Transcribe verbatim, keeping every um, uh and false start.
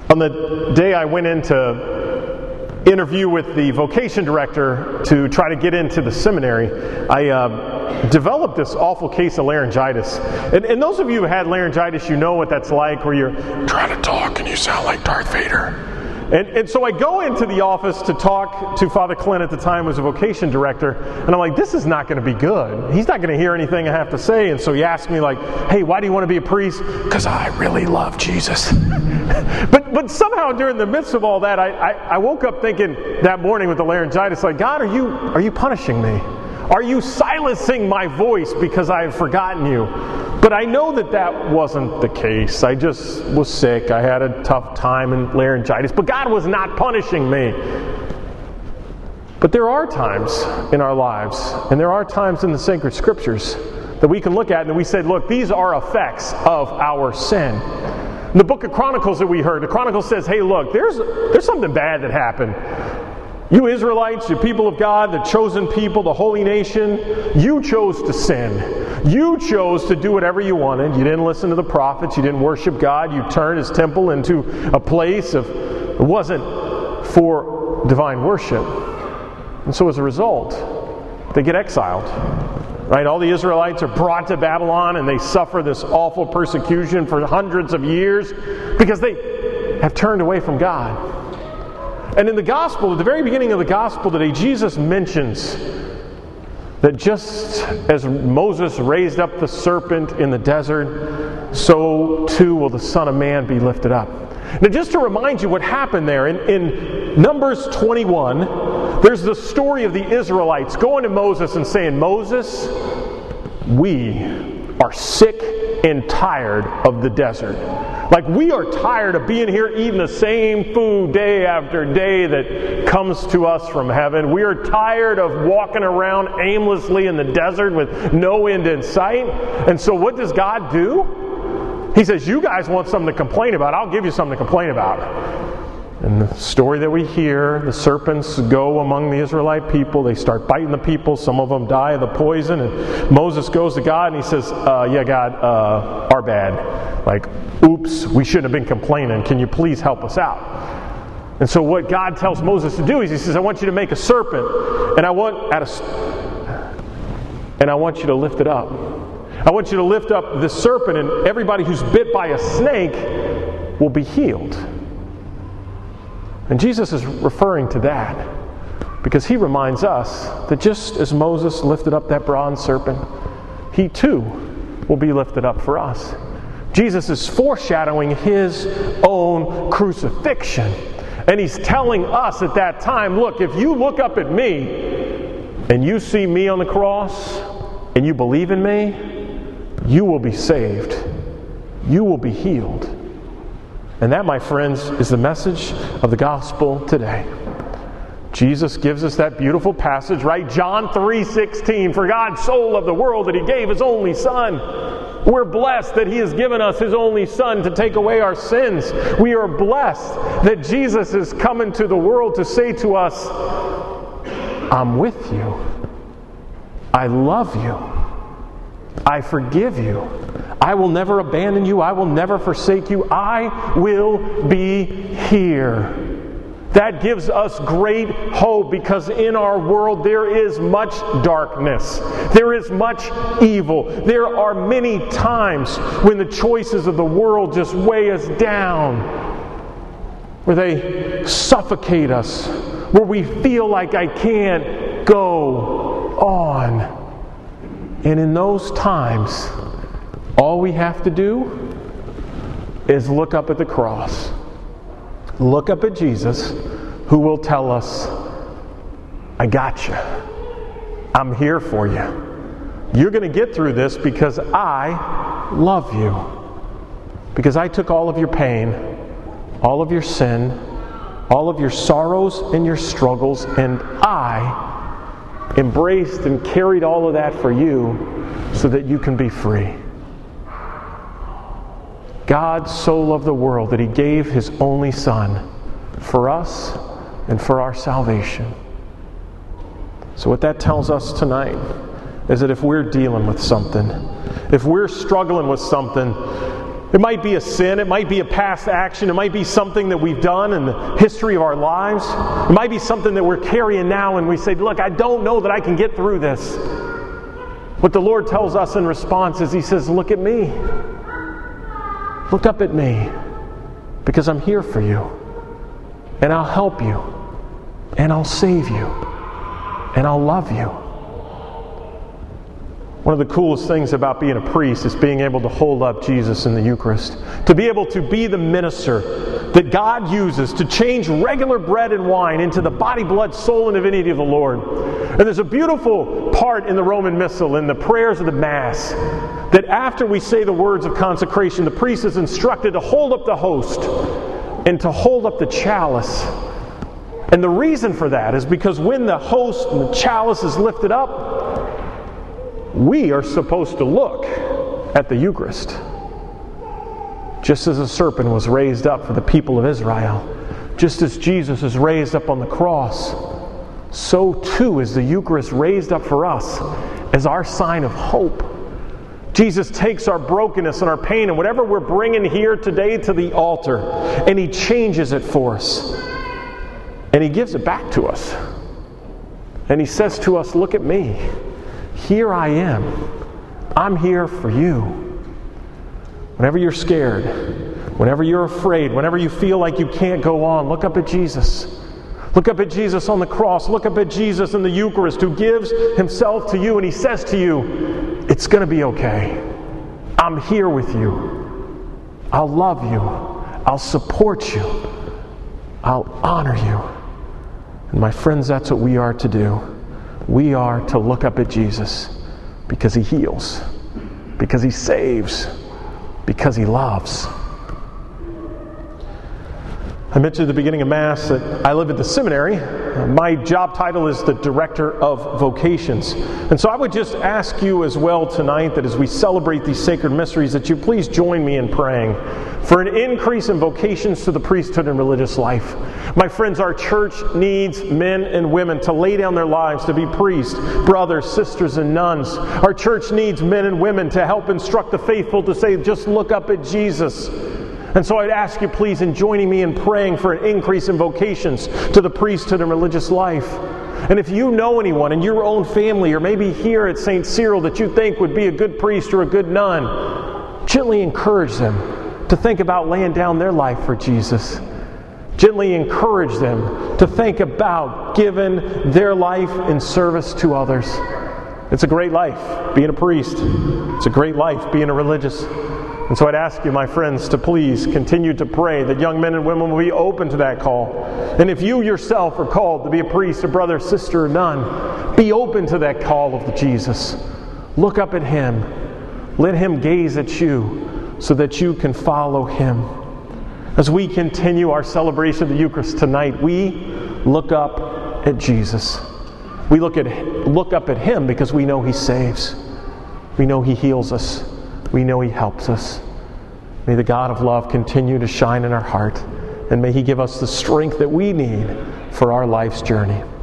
On the day I went in to interview with the vocation director to try to get into the seminary, I uh, developed this awful case of laryngitis. And, and those of you who had laryngitis, you know what that's like, where you're trying to talk and you sound like Darth Vader. And, and so I go into the office to talk to Father Clint at the time, who was a vocation director, and I'm like, this is not going to be good. He's not going to hear anything I have to say. And so he asked me, like, hey, why do you want to be a priest? Because I really love Jesus. but but somehow during the midst of all that, I, I, I woke up thinking that morning with the laryngitis, like, God, are you are you punishing me? Are you silencing my voice because I have forgotten you? But I know that that wasn't the case. I just was sick. I had a tough time in laryngitis. But God was not punishing me. But there are times in our lives, and there are times in the sacred scriptures that we can look at and we say, look, these are effects of our sin. In the book of Chronicles that we heard, the Chronicles says, hey, look, there's there's something bad that happened. You Israelites, you people of God, the chosen people, the holy nation, you chose to sin. You chose to do whatever you wanted. You didn't listen to the prophets. You didn't worship God. You turned His temple into a place of, it wasn't for divine worship. And so as a result, they get exiled. Right? All the Israelites are brought to Babylon and they suffer this awful persecution for hundreds of years because they have turned away from God. And in the gospel, at the very beginning of the gospel today, Jesus mentions that just as Moses raised up the serpent in the desert, so too will the Son of Man be lifted up. Now, just to remind you what happened there, in, in Numbers twenty-one, there's the story of the Israelites going to Moses and saying, Moses, we are sick and tired of the desert. Like, we are tired of being here eating the same food day after day that comes to us from heaven. We are tired of walking around aimlessly in the desert with no end in sight. And so what does God do? He says, you guys want something to complain about. I'll give you something to complain about. And the story that we hear, the serpents go among the Israelite people. They start biting the people. Some of them die of the poison. And Moses goes to God and he says, uh, yeah, God, uh, our bad. Like, oops, we shouldn't have been complaining. Can you please help us out? And so what God tells Moses to do is he says, I want you to make a serpent. And I want at a, and I want you to lift it up. I want you to lift up the serpent, and everybody who's bit by a snake will be healed. And Jesus is referring to that because He reminds us that just as Moses lifted up that bronze serpent, He too will be lifted up for us. Jesus is foreshadowing His own crucifixion. And He's telling us at that time, look, if you look up at me and you see me on the cross and you believe in me, you will be saved. You will be healed. And that, my friends, is the message of the gospel today. Jesus gives us that beautiful passage, right? John three sixteen, for God so loved the world that He gave His only Son. We're blessed that He has given us His only Son to take away our sins. We are blessed that Jesus is coming to the world to say to us, I'm with you. I love you. I forgive you. I will never abandon you. I will never forsake you. I will be here. That gives us great hope because in our world there is much darkness. There is much evil. There are many times when the choices of the world just weigh us down, where they suffocate us, where we feel like I can't go on. And in those times, all we have to do is look up at the cross. Look up at Jesus, who will tell us, I got you. I'm here for you. You're going to get through this because I love you. Because I took all of your pain, all of your sin, all of your sorrows and your struggles, and I embraced and carried all of that for you so that you can be free. God so loved the world that He gave His only Son for us and for our salvation. So what that tells us tonight is that if we're dealing with something, if we're struggling with something, It might be a sin, it might be a past action, it might be something that we've done in the history of our lives. It might be something that we're carrying now and we say, look, I don't know that I can get through this. What the Lord tells us in response is He says, look at me. Look up at me, because I'm here for you. And I'll help you. And I'll save you. And I'll love you. One of the coolest things about being a priest is being able to hold up Jesus in the Eucharist. To be able to be the minister that God uses to change regular bread and wine into the body, blood, soul, and divinity of the Lord. And there's a beautiful part in the Roman Missal, in the prayers of the Mass, that after we say the words of consecration, the priest is instructed to hold up the host and to hold up the chalice. And the reason for that is because when the host and the chalice is lifted up, we are supposed to look at the Eucharist. Just as a serpent was raised up for the people of Israel, just as Jesus is raised up on the cross, so too is the Eucharist raised up for us as our sign of hope. Jesus takes our brokenness and our pain and whatever we're bringing here today to the altar, and He changes it for us. And He gives it back to us. And He says to us, look at me. Here I am. I'm here for you. Whenever you're scared, whenever you're afraid, whenever you feel like you can't go on, look up at Jesus. Look up at Jesus on the cross. Look up at Jesus in the Eucharist, who gives Himself to you, and He says to you, it's going to be okay. I'm here with you. I'll love you. I'll support you. I'll honor you. And my friends, that's what we are to do. We are to look up at Jesus because He heals, because He saves, because He loves. I mentioned at the beginning of Mass that I live at the seminary. My job title is the Director of Vocations. And so I would just ask you as well tonight that as we celebrate these sacred mysteries, that you please join me in praying for an increase in vocations to the priesthood and religious life. My friends, our church needs men and women to lay down their lives to be priests, brothers, sisters, and nuns. Our church needs men and women to help instruct the faithful to say, just look up at Jesus. And so I'd ask you please in joining me in praying for an increase in vocations to the priesthood and religious life. And if you know anyone in your own family or maybe here at Saint Cyril that you think would be a good priest or a good nun, gently encourage them to think about laying down their life for Jesus. Gently encourage them to think about giving their life in service to others. It's a great life being a priest. It's a great life being a religious. And so I'd ask you, my friends, to please continue to pray that young men and women will be open to that call. And if you yourself are called to be a priest, a brother, sister, or nun, be open to that call of Jesus. Look up at Him. Let Him gaze at you so that you can follow Him. As we continue our celebration of the Eucharist tonight, we look up at Jesus. We look at look up at Him because we know He saves. We know He heals us. We know He helps us. May the God of love continue to shine in our heart, and may He give us the strength that we need for our life's journey.